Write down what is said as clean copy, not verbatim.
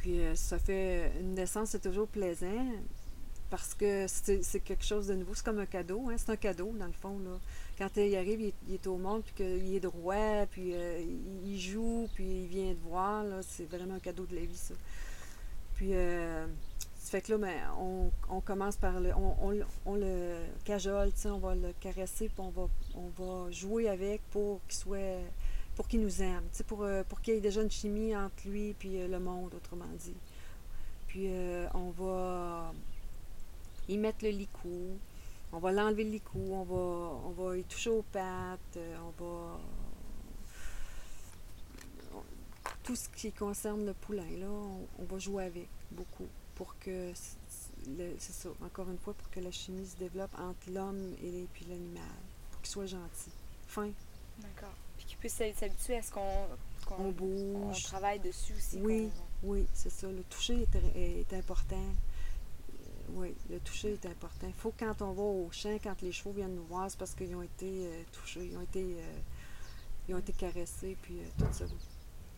Puis ça fait une naissance, c'est toujours plaisant parce que c'est quelque chose de nouveau. C'est comme un cadeau, hein? C'est un cadeau, dans le fond, là. Quand il arrive, il est au monde, puis qu'il est droit, puis il joue, puis il vient te voir, là, c'est vraiment un cadeau de la vie, ça. Puis, ça fait que là, ben, on commence par on le cajole, on va le caresser, puis on va jouer avec pour qu'il nous aime, pour qu'il y ait déjà une chimie entre lui et le monde, autrement dit. Puis, on va y mettre le licou, on va l'enlever le licou, on va y toucher aux pattes, tout ce qui concerne le poulain, là, on va jouer avec beaucoup pour que, c'est ça, encore une fois, pour que la chimie se développe entre l'homme et puis l'animal, pour qu'il soit gentil, fin. D'accord. Puis qu'il puisse s'habituer à ce On qu'on bouge. travaille dessus aussi. Oui, oui, c'est ça. Le toucher est important. Oui, le toucher est important. Il faut que quand on va au champ, quand les chevaux viennent nous voir, c'est parce qu'ils ont été touchés, ils ont été caressés, puis tout ça.